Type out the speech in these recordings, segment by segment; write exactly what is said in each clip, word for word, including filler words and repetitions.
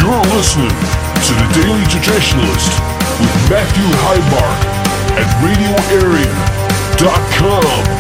You're listening to The Daily Traditionalist with Matthew Heimbach at radio area dot com.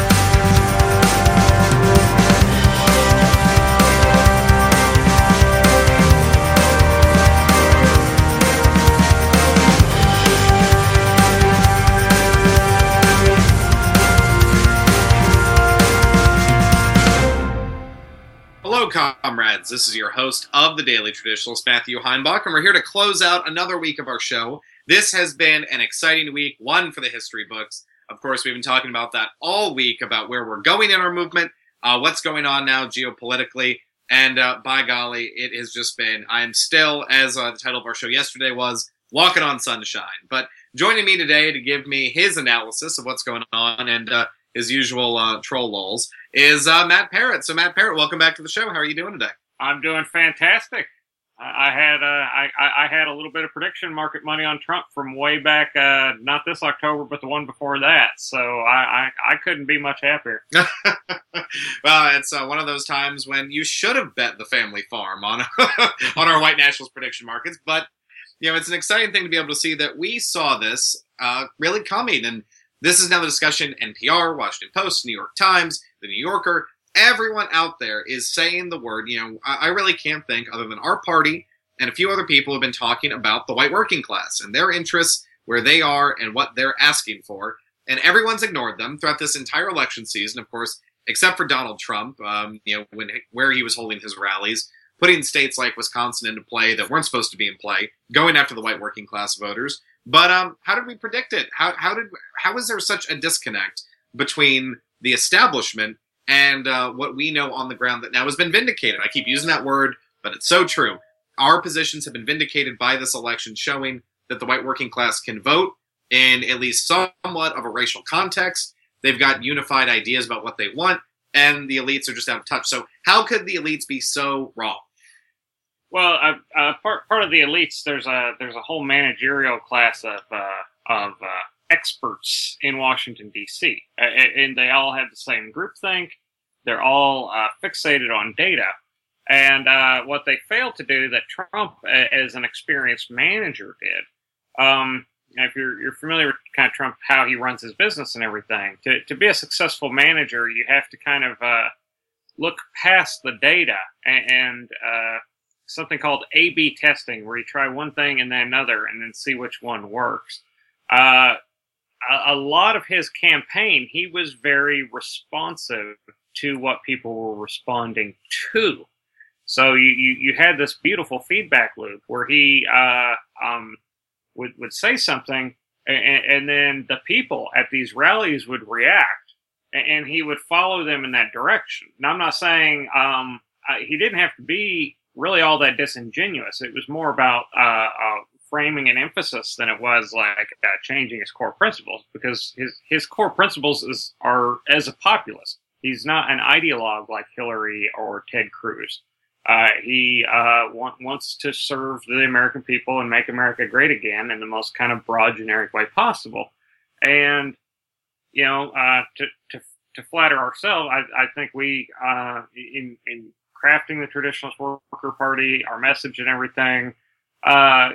Hello, comrades. This is your host of The Daily Traditionalist, Matthew Heimbach, and we're here to close out another week of our show. This has been an exciting week, one for the history books. Of course, we've been talking about that all week, about where we're going in our movement, uh, what's going on now geopolitically, and uh, by golly, it has just been, I'm still, as uh, the title of our show yesterday was, walking on sunshine. But joining me today to give me his analysis of what's going on and uh, his usual uh, troll lulls is uh, Matt Parrott. So, Matt Parrott, welcome back to the show. How are you doing today? I'm doing fantastic. I, I had uh, I, I had a little bit of prediction market money on Trump from way back, uh, not this October, but the one before that. So I, I, I couldn't be much happier. Well, it's uh, one of those times when you should have bet the family farm on on our white nationalist prediction markets. But you know, it's an exciting thing to be able to see that we saw this uh, really coming. And this is now the discussion. N P R, Washington Post, New York Times, The New Yorker, everyone out there is saying the word. You know, I, I really can't think, other than our party and a few other people have been talking about the white working class and their interests, where they are and what they're asking for. And everyone's ignored them throughout this entire election season, of course, except for Donald Trump, um, you know, when where he was holding his rallies, putting states like Wisconsin into play that weren't supposed to be in play, going after the white working class voters. But um, how did we predict it? How how did how is there such a disconnect between the establishment and uh, what we know on the ground that now has been vindicated? I keep using that word, but it's so true. Our positions have been vindicated by this election, showing that the white working class can vote in at least somewhat of a racial context. They've got unified ideas about what they want, and the elites are just out of touch. So how could the elites be so wrong? Well, uh, uh, part part of the elites, there's a there's a whole managerial class of uh, of uh, experts in Washington D C, uh, and they all have the same groupthink. They're all uh, fixated on data, and uh, what they failed to do that Trump, as an experienced manager, did. Um, if you're you're familiar with kind of Trump, how he runs his business and everything, to to be a successful manager, you have to kind of uh, look past the data and. and uh, something called A B testing, where you try one thing and then another and then see which one works. Uh, a, a lot of his campaign, he was very responsive to what people were responding to. So you, you, you had this beautiful feedback loop where he uh, um, would, would say something, and, and then the people at these rallies would react, and he would follow them in that direction. Now, I'm not saying um, uh, he didn't have to be really all that disingenuous. It was more about uh, uh, framing an emphasis than it was like uh, changing his core principles, because his, his core principles is, are as a populist. He's not an ideologue like Hillary or Ted Cruz. Uh, he uh, want, wants to serve the American people and make America great again in the most kind of broad, generic way possible. And, you know, uh, to, to, to flatter ourselves, I, I think we, uh, in, in, crafting the Traditionalist Worker Party, our message and everything, uh,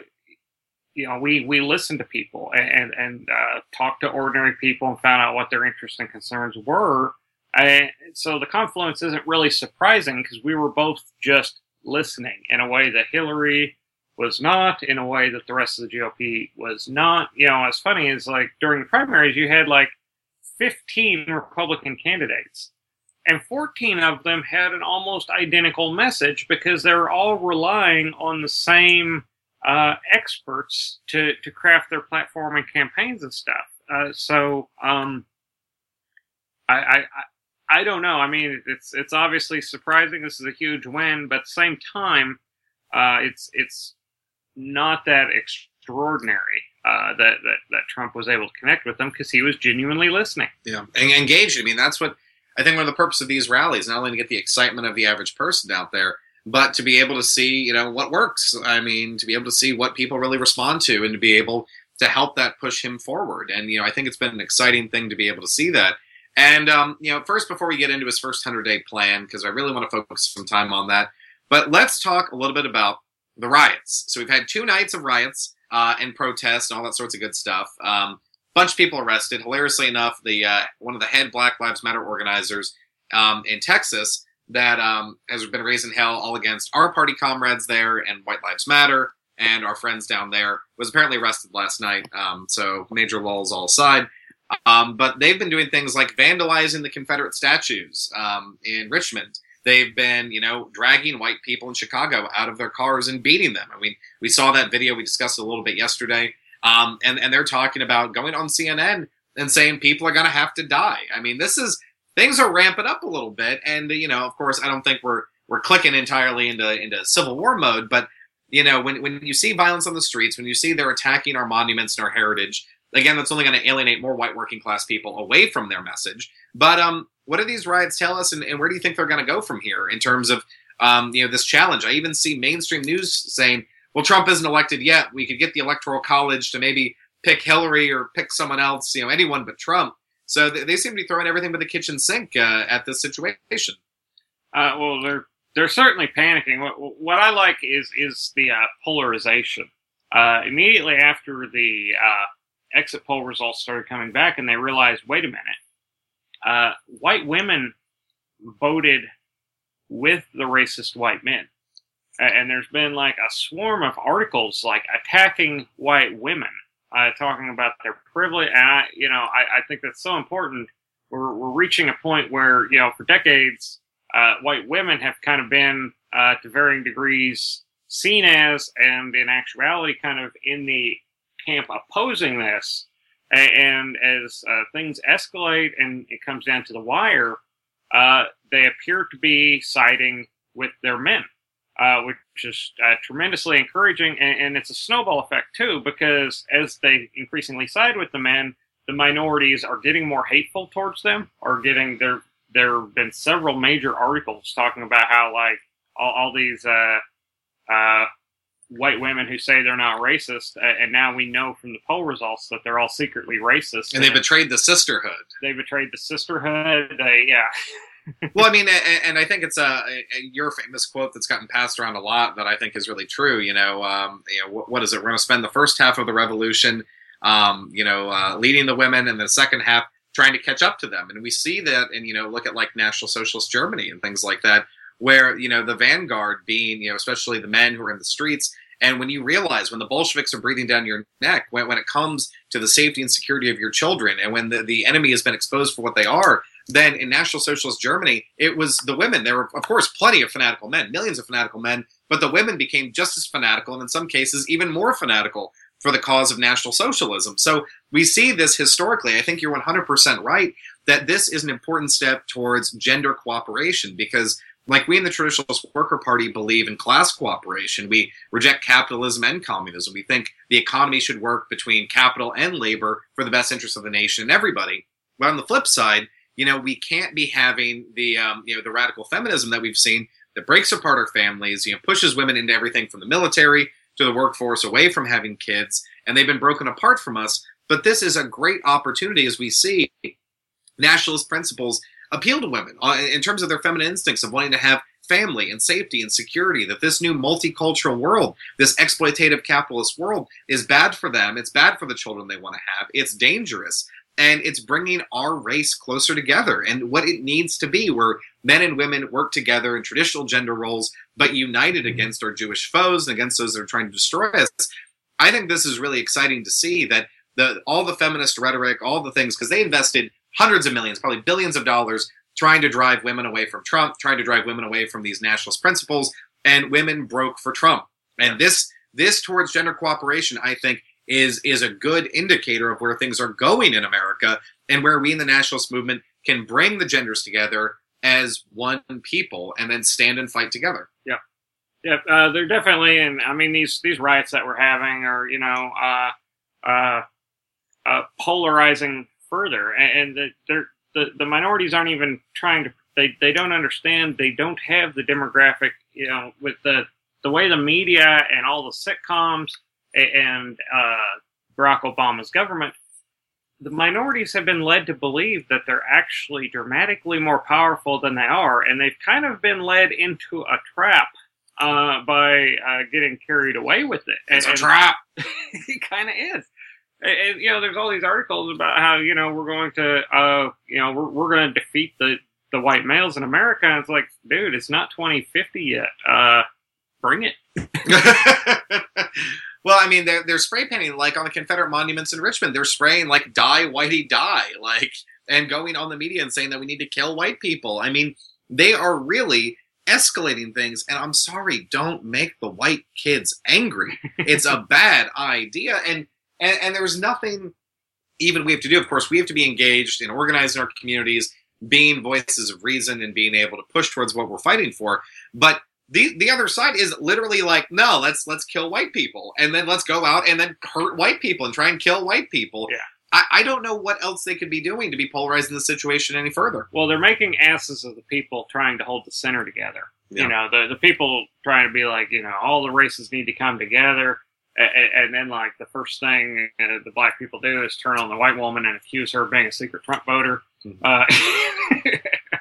you know, we, we listened to people and, and uh, talked to ordinary people and found out what their interests and concerns were. And so the confluence isn't really surprising, because we were both just listening in a way that Hillary was not, in a way that the rest of the G O P was not. You know, what's funny is, like, during the primaries, you had like fifteen Republican candidates. And fourteen of them had an almost identical message, because they were all relying on the same uh, experts to, to craft their platform and campaigns and stuff. Uh, so um, I, I I don't know. I mean, it's it's obviously surprising. This is a huge win, but at the same time, uh, it's it's not that extraordinary uh, that, that that Trump was able to connect with them, because he was genuinely listening. Yeah, and engaged. I mean, that's what. I think one of the purpose of these rallies, not only to get the excitement of the average person out there, but to be able to see, you know, what works. I mean, to be able to see what people really respond to, and to be able to help that push him forward. And, you know, I think it's been an exciting thing to be able to see that. And, um, you know, first, before we get into his first hundred-day plan, because I really want to focus some time on that, but let's talk a little bit about the riots. So we've had two nights of riots uh, and protests and all that sorts of good stuff. Um, bunch of people arrested. Hilariously enough, the uh, one of the head Black Lives Matter organizers um, in Texas that um, has been raising hell all against our party comrades there and White Lives Matter and our friends down there, was apparently arrested last night. Um, so major lulls all aside. Um, but they've been doing things like vandalizing the Confederate statues um, in Richmond. They've been, you know, dragging white people in Chicago out of their cars and beating them. I mean, we saw that video. We discussed it a little bit yesterday. Um, and, and they're talking about going on C N N and saying people are going to have to die. I mean, this is, things are ramping up a little bit. And, you know, of course, I don't think we're we're clicking entirely into, into Civil War mode. But, you know, when, when you see violence on the streets, when you see they're attacking our monuments and our heritage, again, that's only going to alienate more white working class people away from their message. But um, what do these riots tell us, and, and where do you think they're going to go from here in terms of um, you know, this challenge? I even see mainstream news saying, well, Trump isn't elected yet. We could get the Electoral College to maybe pick Hillary or pick someone else, you know, anyone but Trump. So they, they seem to be throwing everything but the kitchen sink uh, at this situation. Uh, well, they're they're certainly panicking. What, what I like is is the uh, polarization. Uh, immediately after the uh, exit poll results started coming back, and they realized, wait a minute, uh, white women voted with the racist white men. And there's been like a swarm of articles like attacking white women, uh, talking about their privilege. And I, you know, I, I think that's so important. We're, we're reaching a point where, you know, for decades, uh, white women have kind of been, uh, to varying degrees seen as, and in actuality, kind of in the camp opposing this. And as uh, things escalate and it comes down to the wire, uh, they appear to be siding with their men. Uh, which is uh, tremendously encouraging, and, and it's a snowball effect too, because as they increasingly side with the men, the minorities are getting more hateful towards them, or getting there. There have been several major articles talking about how like all, all these uh, uh, white women who say they're not racist, uh, and now we know from the poll results that they're all secretly racist, and, and they betrayed the sisterhood. They betrayed the sisterhood. They yeah. Well, I mean, and I think it's a, a your famous quote that's gotten passed around a lot that I think is really true. You know, um, you know, what, what is it? We're going to spend the first half of the revolution, um, you know, uh, leading the women, and the second half trying to catch up to them. And we see that, and you know, look at like National Socialist Germany and things like that, where you know the vanguard being, you know, especially the men who are in the streets. And when you realize when the Bolsheviks are breathing down your neck, when when it comes to the safety and security of your children, and when the, the enemy has been exposed for what they are. Then in National Socialist Germany, it was the women. There were, of course, plenty of fanatical men, millions of fanatical men, but the women became just as fanatical, and in some cases, even more fanatical for the cause of National Socialism. So we see this historically. I think you're one hundred percent right that this is an important step towards gender cooperation, because like we in the Traditionalist Worker Party believe in class cooperation. We reject capitalism and communism. We think the economy should work between capital and labor for the best interest of the nation and everybody. But on the flip side, you know, we can't be having the, um, you know, the radical feminism that we've seen that breaks apart our families, you know, pushes women into everything from the military to the workforce, away from having kids, and they've been broken apart from us. But this is a great opportunity, as we see nationalist principles appeal to women uh, in terms of their feminine instincts of wanting to have family and safety and security, that this new multicultural world, this exploitative capitalist world is bad for them. It's bad for the children they want to have. It's dangerous. And it's bringing our race closer together, and what it needs to be, where men and women work together in traditional gender roles, but united against our Jewish foes and against those that are trying to destroy us. I think this is really exciting to see that the all the feminist rhetoric, all the things, because they invested hundreds of millions, probably billions of dollars, trying to drive women away from Trump, trying to drive women away from these nationalist principles, and women broke for Trump. And this this towards gender cooperation, I think, is is a good indicator of where things are going in America, and where we in the nationalist movement can bring the genders together as one people and then stand and fight together. Yeah. Yeah, uh, they're definitely, and I mean, these, these riots that we're having are, you know, uh, uh, uh, polarizing further, and, and the, they're, the, the minorities aren't even trying to, they, they don't understand, they don't have the demographic, you know, with the, the way the media and all the sitcoms and uh, Barack Obama's government, the minorities have been led to believe that they're actually dramatically more powerful than they are, and they've kind of been led into a trap uh, by uh, getting carried away with it. It's and, a trap. It kind of is. And, and, you know, there's all these articles about how, you know, we're going to, uh, you know, we're, we're going to defeat the, the white males in America. And it's like, dude, it's not twenty fifty yet. Uh, bring it. Well, I mean, they're, they're spray painting, like, on the Confederate monuments in Richmond. They're spraying, like, die, whitey, die, like, and going on the media and saying that we need to kill white people. I mean, they are really escalating things, and I'm sorry, don't make the white kids angry. It's a bad idea, and, and, and there's nothing even we have to do. Of course, we have to be engaged in organizing our communities, being voices of reason, and being able to push towards what we're fighting for, but The the other side is literally like, no, let's let's kill white people, and then let's go out and then hurt white people and try and kill white people. Yeah. I, I don't know what else they could be doing to be polarizing the situation any further. Well, they're making asses of the people trying to hold the center together. Yeah. You know, the the people trying to be like, you know, all the races need to come together, and, and then like the first thing uh, the black people do is turn on the white woman and accuse her of being a secret Trump voter. Mm-hmm. Uh,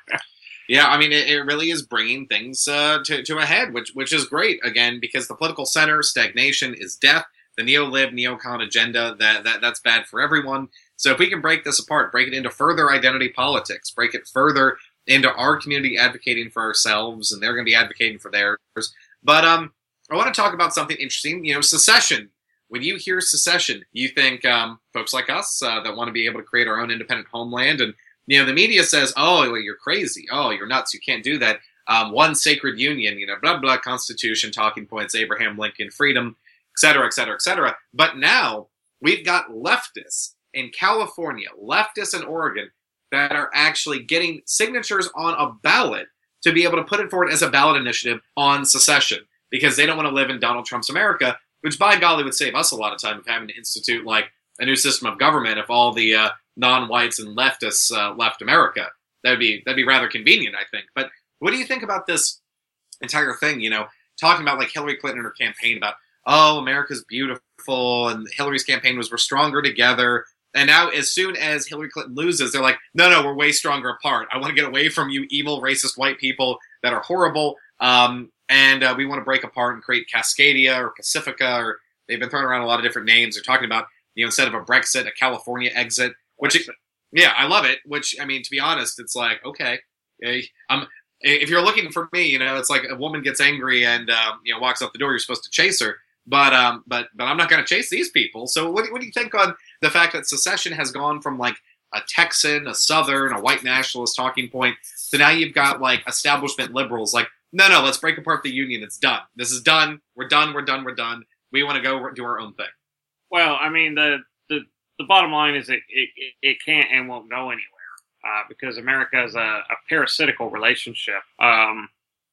Yeah, I mean, it, it really is bringing things uh, to, to a head, which which is great, again, because the political center, stagnation is death. The neo-lib, neocon agenda, that, that that's bad for everyone. So if we can break this apart, break it into further identity politics, break it further into our community advocating for ourselves, and they're going to be advocating for theirs. But um, I want to talk about something interesting, you know, secession. When you hear secession, you think um, folks like us uh, that want to be able to create our own independent homeland, and you know, the media says, oh, well, you're crazy. Oh, you're nuts. You can't do that. Um, one sacred union, you know, blah, blah, Constitution, talking points, Abraham Lincoln, freedom, et cetera, et cetera, et cetera. But now we've got leftists in California, leftists in Oregon that are actually getting signatures on a ballot to be able to put it forward as a ballot initiative on secession because they don't want to live in Donald Trump's America, which by golly would save us a lot of time of having to institute like a new system of government if all the uh, non-whites and leftists uh, left America. That'd be that'd be rather convenient, I think. But what do you think about this entire thing? You know, talking about like Hillary Clinton and her campaign about, oh, America's beautiful, and Hillary's campaign was we're stronger together. And now, as soon as Hillary Clinton loses, they're like, no, no, we're way stronger apart. I want to get away from you, evil, racist white people that are horrible, um, and uh, we want to break apart and create Cascadia or Pacifica, or they've been throwing around a lot of different names. They're talking about, you know, instead of a Brexit, a California exit. Which, it, yeah, I love it. Which, I mean, to be honest, it's like, okay, I'm, if you're looking for me, you know, it's like a woman gets angry and, um, you know, walks out the door, you're supposed to chase her. But um, but but I'm not going to chase these people. So what, what do you think on the fact that secession has gone from, like, a Texan, a Southern, a white nationalist talking point, to now you've got, like, establishment liberals like, no, no, let's break apart the union. It's done. This is done. We're done. We're done. We're done. We want to go do our own thing. Well, I mean, the the The bottom line is it, it, it can't and won't go anywhere uh, because America is a, a parasitical relationship um,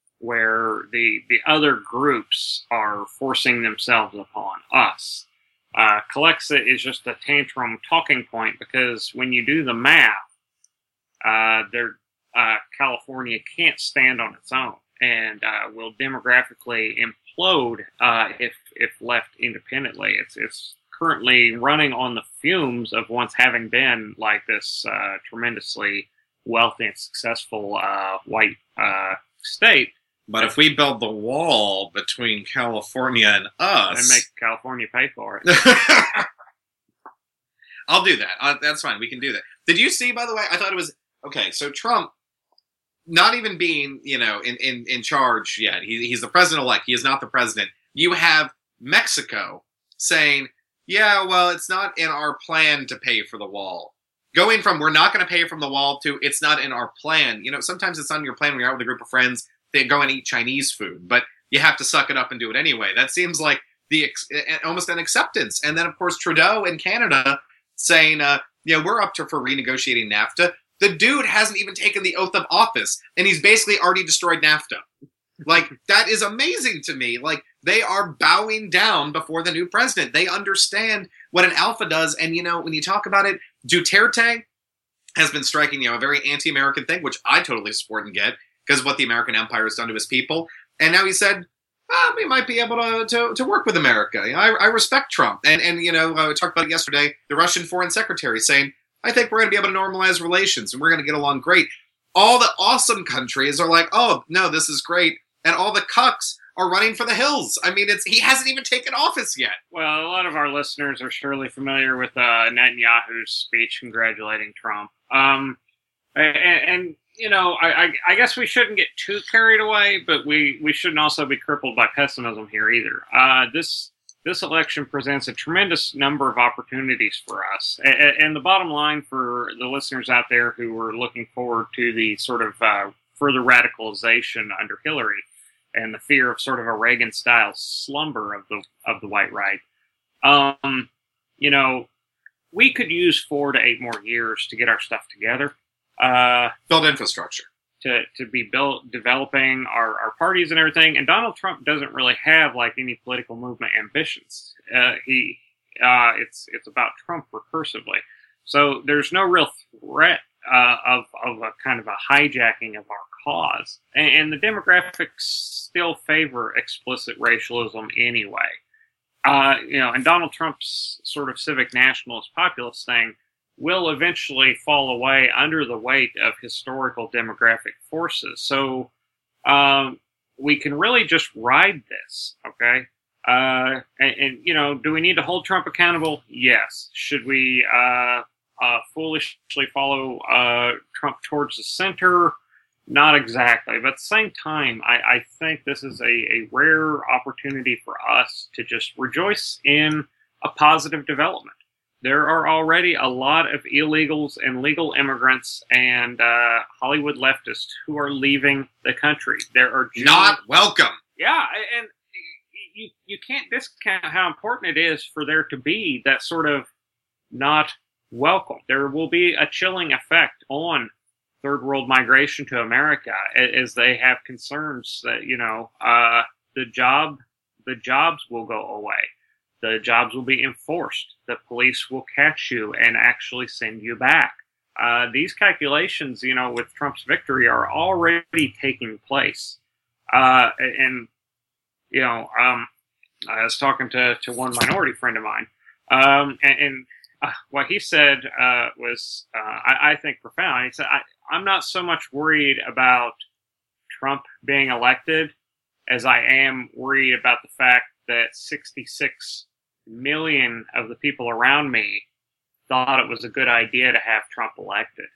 where the the other groups are forcing themselves upon us. Uh, Calexa is just a tantrum talking point because when you do the math, uh, there uh, California can't stand on its own and uh, will demographically implode uh, if if left independently. It's it's currently running on the fumes of once having been like this uh, tremendously wealthy and successful uh, white uh, state. But if we build the wall between California and us... And make California pay for it. I'll do that. Uh, that's fine. We can do that. Did you see, by the way, I thought it was... Okay, so Trump, not even being, you know, in, in, in charge yet. He, he's the president-elect. He is not the president. You have Mexico saying... Yeah, well, it's not in our plan to pay for the wall. Going from we're not going to pay from the wall to it's not in our plan. You know, sometimes it's not in your plan when you're out with a group of friends. They go and eat Chinese food, but you have to suck it up and do it anyway. That seems like the almost an acceptance. And then, of course, Trudeau in Canada saying, uh, yeah, we're up to for renegotiating NAFTA. The dude hasn't even taken the oath of office, and he's basically already destroyed NAFTA. Like, that is amazing to me. Like, they are bowing down before the new president. They understand what an alpha does. And, you know, when you talk about it, Duterte has been striking, you know, a very anti-American thing, which I totally support and get, because of what the American empire has done to his people. And now he said, oh, we might be able to to, to work with America. You know, I, I respect Trump. And, and you know, I talked about it yesterday, the Russian foreign secretary saying, I think we're going to be able to normalize relations and we're going to get along great. All the awesome countries are like, oh, no, this is great. And all the cucks are running for the hills. I mean, it's he hasn't even taken office yet. Well, a lot of our listeners are surely familiar with uh, Netanyahu's speech congratulating Trump. Um, and, and you know, I, I, I guess we shouldn't get too carried away, but we, we shouldn't also be crippled by pessimism here either. Uh, this this election presents a tremendous number of opportunities for us. And, and the bottom line for the listeners out there who are looking forward to the sort of uh, further radicalization under Hillary and the fear of sort of a Reagan-style slumber of the of the white right, um, you know, we could use four to eight more years to get our stuff together. Uh, Build infrastructure. To, to be built, developing our, our parties and everything. And Donald Trump doesn't really have like any political movement ambitions. Uh, he, uh, it's, it's about Trump recursively. So there's no real threat, uh, of, of a kind of a hijacking of our cause. And, and the demographics still favor explicit racialism anyway. Uh, you know, and Donald Trump's sort of civic nationalist populist thing will eventually fall away under the weight of historical demographic forces. So um, we can really just ride this, okay? Uh, and, and, you know, do we need to hold Trump accountable? Yes. Should we uh, uh, foolishly follow uh, Trump towards the center? Not exactly. But at the same time, I, I think this is a, a rare opportunity for us to just rejoice in a positive development. There are already a lot of illegals and legal immigrants and uh, Hollywood leftists who are leaving the country. There are Jews, not welcome. Yeah, and you you can't discount how important it is for there to be that sort of not welcome. There will be a chilling effect on third world migration to America as they have concerns that, you know, uh, the job the jobs will go away. The jobs will be enforced. The police will catch you and actually send you back. Uh, these calculations, you know, with Trump's victory are already taking place. Uh, and, you know, um, I was talking to, to one minority friend of mine, um, and, and uh, what he said uh, was, uh, I, I think, profound. He said, I, I'm not so much worried about Trump being elected as I am worried about the fact that sixty-six million of the people around me thought it was a good idea to have Trump elected.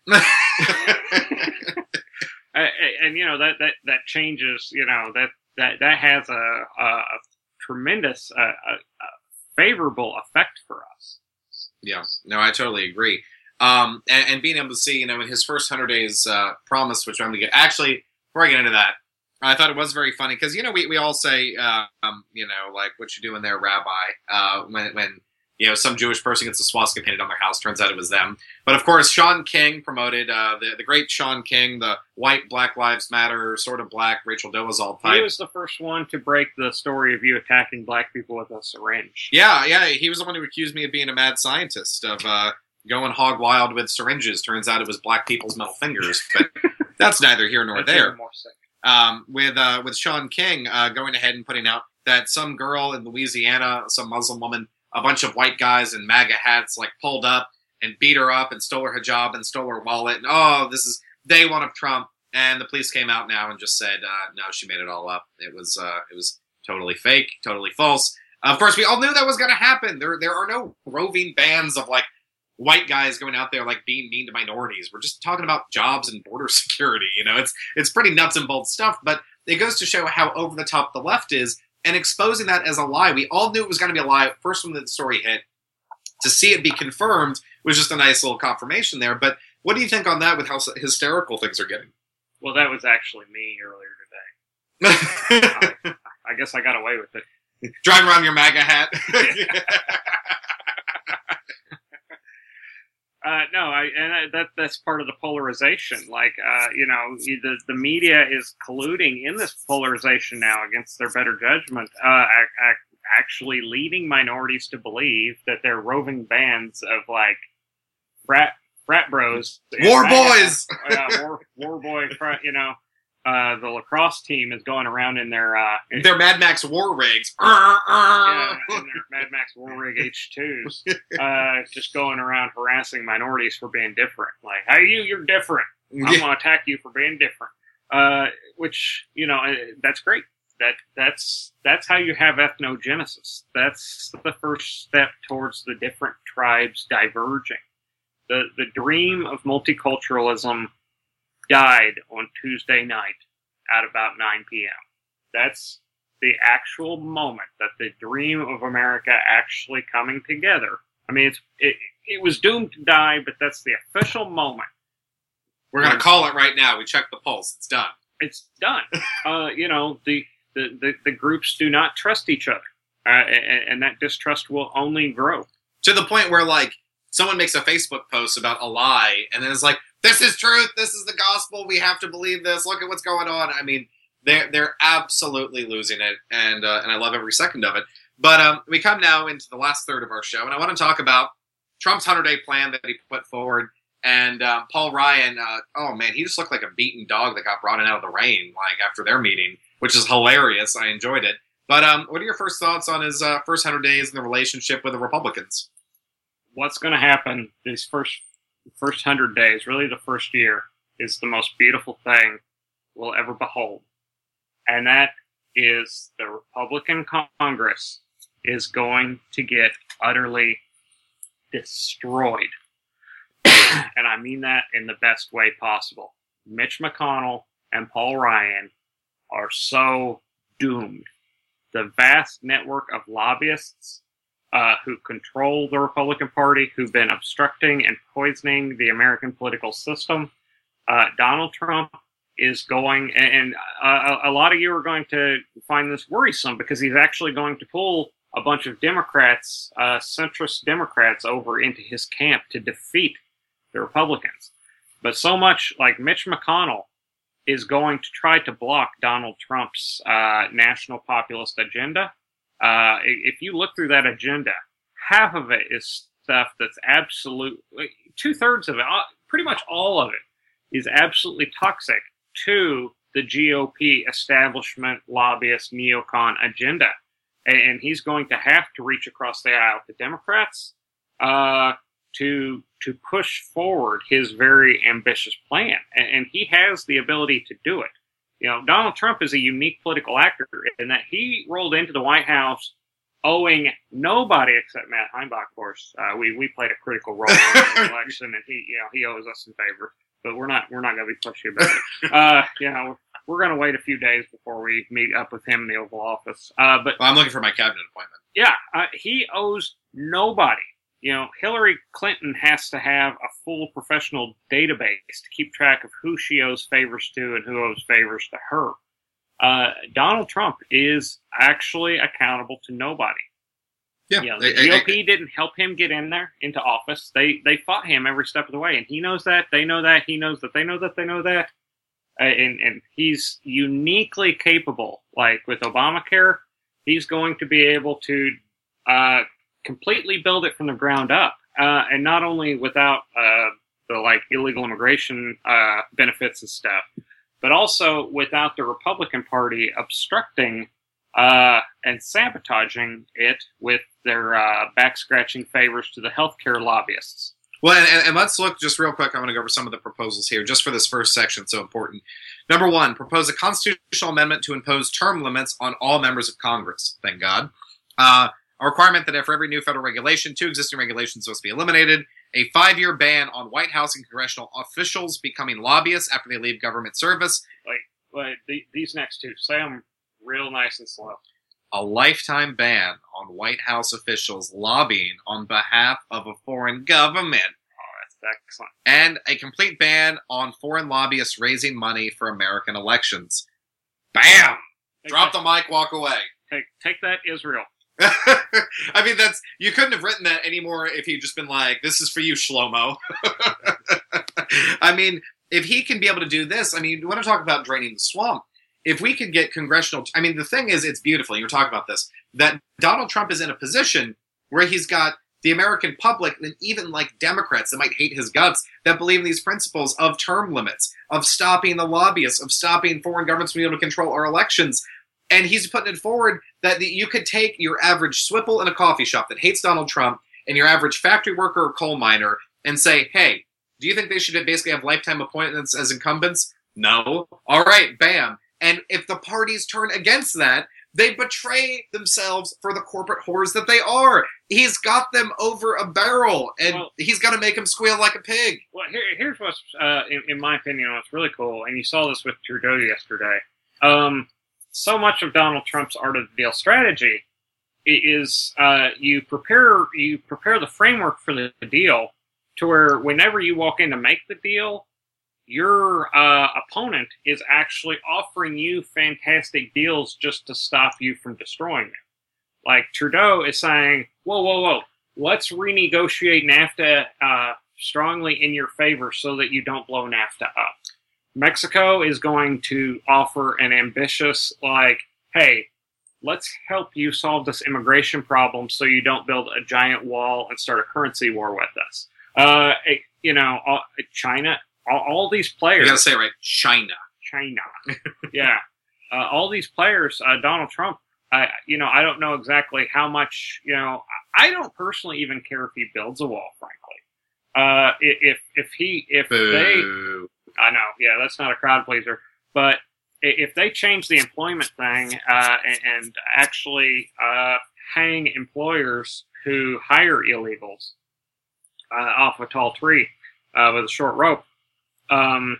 and, and, you know, that, that, that changes, you know, that, that, that has a, a, a tremendous, uh, a, a favorable effect for us. Yeah, no, I totally agree. Um, and, and being able to see, you know, in his first hundred days uh, promise, which I'm going to get, actually, before I get into that, I thought it was very funny because, you know, we, we all say, uh, um, you know, like, what you doing there, Rabbi? Uh, when, when, you know, some Jewish person gets a swastika painted on their house, turns out it was them. But, of course, Sean King promoted, uh, the, the great Sean King, the white Black Lives Matter, sort of black Rachel Dolezal type. He was the first one to break the story of you attacking black people with a syringe. Yeah, yeah, he was the one who accused me of being a mad scientist, of uh, going hog wild with syringes. Turns out it was black people's middle fingers. But that's neither here nor That's there. More sick. Um, with uh, with Sean King uh, going ahead and putting out that some girl in Louisiana, some Muslim woman, a bunch of white guys in MAGA hats, like pulled up and beat her up and stole her hijab and stole her wallet. And oh, this is day one of Trump. And the police came out now and just said, uh, no, she made it all up. It was uh, it was totally fake, totally false. Uh, of course, we all knew that was going to happen. There there are no roving bands of like white guys going out there like being mean to minorities. We're just talking about jobs and border security. You know, it's it's pretty nuts and bolts stuff, but it goes to show how over the top the left is and exposing that as a lie. We all knew it was going to be a lie first when the story hit. To see it be confirmed was just a nice little confirmation there. But what do you think on that with how hysterical things are getting? Well, that was actually me earlier today. I, I guess I got away with it. Driving around your MAGA hat. Uh, no, I, and I, that that's part of the polarization. Like, uh, you know, the the media is colluding in this polarization now against their better judgment, uh, ac- ac- actually leading minorities to believe that they're roving bands of like frat frat bros, war boys, uh, war war boy, frat, you know. Uh, the lacrosse team is going around in their uh, their Mad Max war rigs, yeah, in their Mad Max war rig H twos, uh, just going around harassing minorities for being different. Like, hey, you, you're different. I'm yeah. gonna attack you for being different. Uh, which, you know, that's great. that that's that's how you have ethnogenesis. That's the first step towards the different tribes diverging. The the dream of multiculturalism died on Tuesday night at about nine p.m. That's the actual moment that the dream of America actually coming together. I mean, it's, it it was doomed to die, but that's the official moment. We're going to call it right now. We checked the pulse. It's done. It's done. uh, you know, the, the, the, the groups do not trust each other, uh, and, and that distrust will only grow. To the point where, like, someone makes a Facebook post about a lie, and then it's like, this is truth, this is the gospel, we have to believe this, look at what's going on. I mean, they're, they're absolutely losing it, and uh, and I love every second of it. But um, we come now into the last third of our show, and I want to talk about Trump's hundred-day plan that he put forward. And uh, Paul Ryan, uh, oh man, he just looked like a beaten dog that got brought in out of the rain, like after their meeting, which is hilarious. I enjoyed it. But um, what are your first thoughts on his uh, first hundred days in the relationship with the Republicans? What's going to happen these first first hundred days, really the first year, is the most beautiful thing we'll ever behold, and that is the Republican Congress is going to get utterly destroyed. And I mean that in the best way possible. Mitch McConnell and Paul Ryan are so doomed. The vast network of lobbyists uh, who control the Republican Party, who've been obstructing and poisoning the American political system. Uh, Donald Trump is going, and uh, a lot of you are going to find this worrisome because he's actually going to pull a bunch of Democrats, uh, centrist Democrats, over into his camp to defeat the Republicans. But so much like Mitch McConnell is going to try to block Donald Trump's uh, national populist agenda. Uh, if you look through that agenda, half of it is stuff that's absolute, two thirds of it, pretty much all of it is absolutely toxic to the G O P establishment, lobbyist, neocon agenda. And he's going to have to reach across the aisle to Democrats uh, to to push forward his very ambitious plan. And, and he has the ability to do it. You know, Donald Trump is a unique political actor in that he rolled into the White House owing nobody except Matt Heimbach, of course. Uh, we, we played a critical role in the election, and he, you know, he owes us some favor. But we're not we're not going to be pushy about it. Uh, you know, we're going to wait a few days before we meet up with him in the Oval Office. Uh, but well, I'm looking for my cabinet appointment. Yeah, uh, he owes nobody. You know, Hillary Clinton has to have a full professional database to keep track of who she owes favors to and who owes favors to her. Uh, Donald Trump is actually accountable to nobody. Yeah, you know, the G O P didn't help him get in there into office. They they fought him every step of the way, and he knows that. They know that. He knows that. They know that. They know that. Uh, and and he's uniquely capable. Like with Obamacare, he's going to be able to uh, completely build it from the ground up, uh, and not only without uh, the like illegal immigration uh, benefits and stuff, but also without the Republican Party obstructing uh, and sabotaging it with their uh, back-scratching favors to the healthcare lobbyists. Well, and, and let's look just real quick. I'm going to go over some of the proposals here, just for this first section, so important. Number one, propose a constitutional amendment to impose term limits on all members of Congress. Thank God. Uh, a requirement that for every new federal regulation, two existing regulations must be eliminated. A five-year ban on White House and congressional officials becoming lobbyists after they leave government service. Wait, wait, the, these next two, say them real nice and slow. A lifetime ban on White House officials lobbying on behalf of a foreign government. Oh, that's excellent. And a complete ban on foreign lobbyists raising money for American elections. Bam! Take Drop that, the mic, walk away. Take, take that, Israel. I mean, that's you couldn't have written that anymore if he'd just been like, this is for you, Shlomo. I mean, if he can be able to do this, I mean, you want to talk about draining the swamp. If we could get congressional, I mean, the thing is, it's beautiful. You were talking about this, that Donald Trump is in a position where he's got the American public and even like Democrats that might hate his guts that believe in these principles of term limits, of stopping the lobbyists, of stopping foreign governments from being able to control our elections. And he's putting it forward that the, you could take your average swipple in a coffee shop that hates Donald Trump and your average factory worker or coal miner and say, hey, do you think they should basically have lifetime appointments as incumbents? No. All right, bam. And if the parties turn against that, they betray themselves for the corporate whores that they are. He's got them over a barrel, and well, he's got to make them squeal like a pig. Well, here, here's what's, uh, in, in my opinion, what's really cool, and you saw this with Trudeau yesterday. Um, so much of Donald Trump's art of the deal strategy is uh, you prepare you prepare the framework for the deal to where whenever you walk in to make the deal, your uh, opponent is actually offering you fantastic deals just to stop you from destroying it. Like Trudeau is saying, whoa, whoa, whoa, let's renegotiate NAFTA uh, strongly in your favor so that you don't blow NAFTA up. Mexico is going to offer an ambitious, like, hey, let's help you solve this immigration problem so you don't build a giant wall and start a currency war with us. Uh, it, you know, uh, China... All, all these players... You gotta say it right. China. China. Yeah. Uh, all these players, uh, Donald Trump, I, you know, I don't know exactly how much, you know, I don't personally even care if he builds a wall, frankly. Uh, if, if he, if Boo. they... I know, yeah, that's not a crowd pleaser. But if they change the employment thing uh, and, and actually uh, hang employers who hire illegals uh, off a tall tree uh, with a short rope, Um,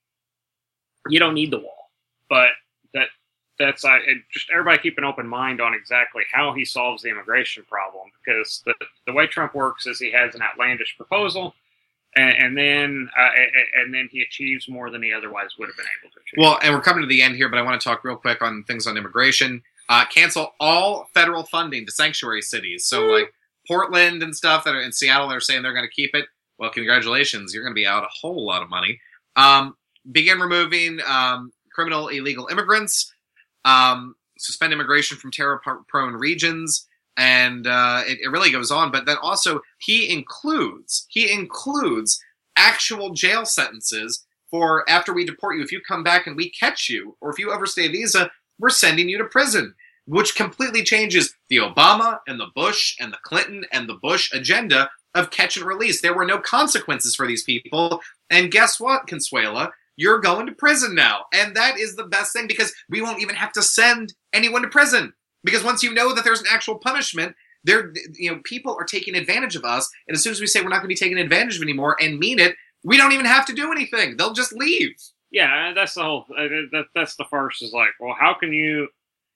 you don't need the wall, but that that's uh, just everybody keep an open mind on exactly how he solves the immigration problem, because the the way Trump works is he has an outlandish proposal, and, and then uh, and then he achieves more than he otherwise would have been able to achieve. Well, and we're coming to the end here, but I want to talk real quick on things on immigration. Uh, cancel all federal funding to sanctuary cities. So, like Portland and stuff that are in Seattle, they're saying they're going to keep it. Well, congratulations. You're going to be out a whole lot of money. Um, begin removing um, criminal illegal immigrants. Um, suspend immigration from terror-prone regions. And uh, it, it really goes on. But then also, he includes, he includes actual jail sentences for after we deport you. If you come back and we catch you, or if you overstay a visa, we're sending you to prison. Which completely changes the Obama and the Bush and the Clinton and the Bush agenda of catch and release. There were no consequences for these people. And guess what, Consuela? You're going to prison now. And that is the best thing, because we won't even have to send anyone to prison. Because once you know that there's an actual punishment, there, you know, people are taking advantage of us. And as soon as we say we're not going to be taken advantage of anymore and mean it, we don't even have to do anything. They'll just leave. Yeah, that's the whole, that, that's the farce is like, well, how can you,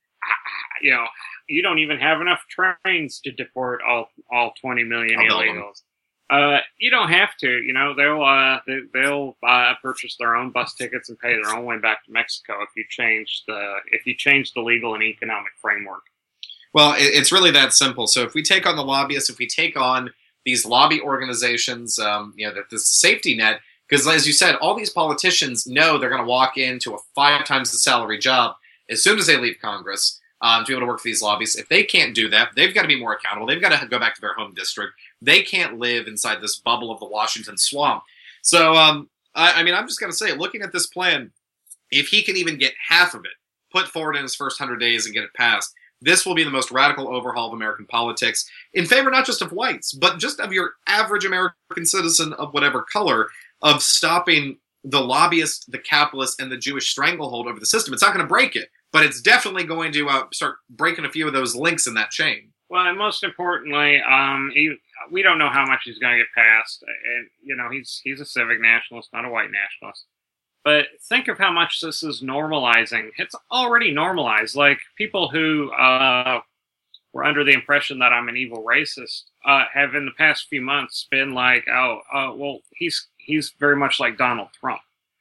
you know, you don't even have enough trains to deport all all twenty million I'll illegals. Uh, you don't have to. You know, they'll uh, they, they'll uh, purchase their own bus tickets and pay their own way back to Mexico if you change the if you change the legal and economic framework. Well, it, it's really that simple. So if we take on the lobbyists, if we take on these lobby organizations, um, you know, that this safety net, because as you said, all these politicians know they're going to walk into a five times the salary job as soon as they leave Congress. Um, to be able to work for these lobbies. If they can't do that, they've got to be more accountable. They've got to go back to their home district. They can't live inside this bubble of the Washington swamp. So, um, I, I mean, I'm just going to say, looking at this plan, if he can even get half of it put forward in his first one hundred days and get it passed, this will be the most radical overhaul of American politics in favor not just of whites, but just of your average American citizen of whatever color, of stopping the lobbyists, the capitalists, and the Jewish stranglehold over the system. It's not going to break it, but it's definitely going to uh, start breaking a few of those links in that chain. Well, and most importantly, um, he, we don't know how much he's going to get passed. And, you know, he's he's a civic nationalist, not a white nationalist. But think of how much this is normalizing. It's already normalized. Like, people who uh, were under the impression that I'm an evil racist uh, have in the past few months been like, oh, uh, well, he's he's very much like Donald Trump.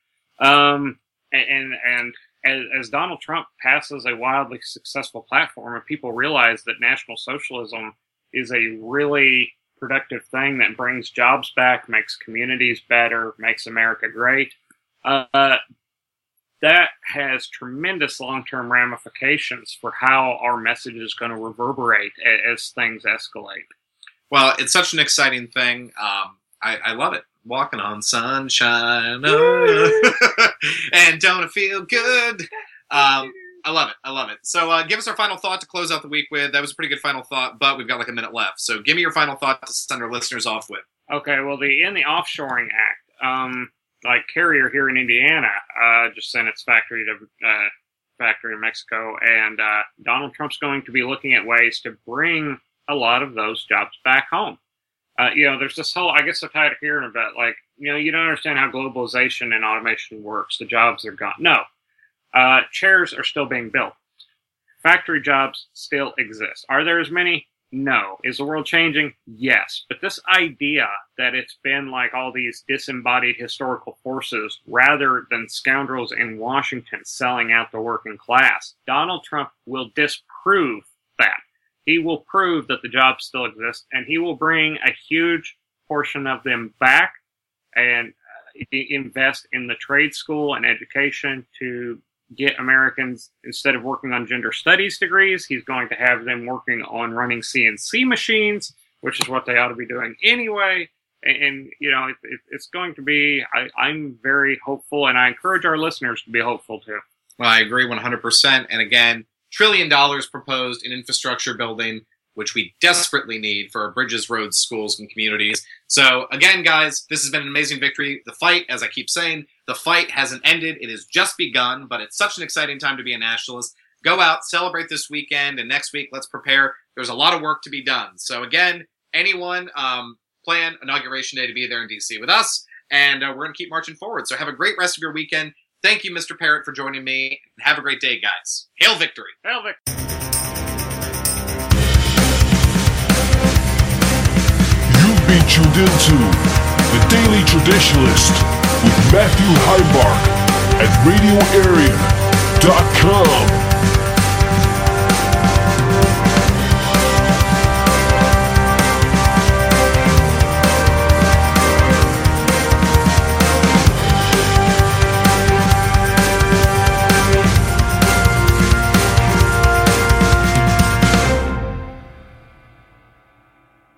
Um, and and as, as Donald Trump passes a wildly successful platform, and people realize that National Socialism is a really productive thing that brings jobs back, makes communities better, makes America great, uh, that has tremendous long-term ramifications for how our message is going to reverberate as, as things escalate. Well, it's such an exciting thing. Um, I, I love it. Walking on sunshine, oh, and don't it feel good? Um, I love it. I love it. So uh, give us our final thought to close out the week with. That was a pretty good final thought, but we've got like a minute left. So give me your final thought to send our listeners off with. Okay, well, the in the Offshoring Act, um, like Carrier here in Indiana, uh, just sent its factory to uh, factory in Mexico, and uh, Donald Trump's going to be looking at ways to bring a lot of those jobs back home. Uh, you know, there's this whole, I guess I've tired of hearing about, like, you know, you don't understand how globalization and automation works. The jobs are gone. No. Uh, chairs are still being built. Factory jobs still exist. Are there as many? No. Is the world changing? Yes. But this idea that it's been like all these disembodied historical forces rather than scoundrels in Washington selling out the working class, Donald Trump will disprove that. He will prove that the jobs still exist, and he will bring a huge portion of them back and uh, invest in the trade school and education to get Americans, instead of working on gender studies degrees, he's going to have them working on running C N C machines, which is what they ought to be doing anyway. And, and you know, it, it, it's going to be, I, I'm very hopeful, and I encourage our listeners to be hopeful too. Well, I agree one hundred percent. And again, trillion dollars proposed in infrastructure building, which we desperately need for our bridges, roads, schools, and communities. So again, guys, this has been an amazing victory. The fight, as I keep saying, the fight hasn't ended. It has just begun, but it's such an exciting time to be a nationalist. Go out, celebrate this weekend, and next week, let's prepare. There's a lot of work to be done. So again, anyone, um, plan Inauguration Day to be there in D C with us, and uh, we're going to keep marching forward. So have a great rest of your weekend. Thank you, Mister Parrott, for joining me. And have a great day, guys. Hail victory. Hail victory. You've been tuned into The Daily Traditionalist with Matthew Heimbach at radio area dot com.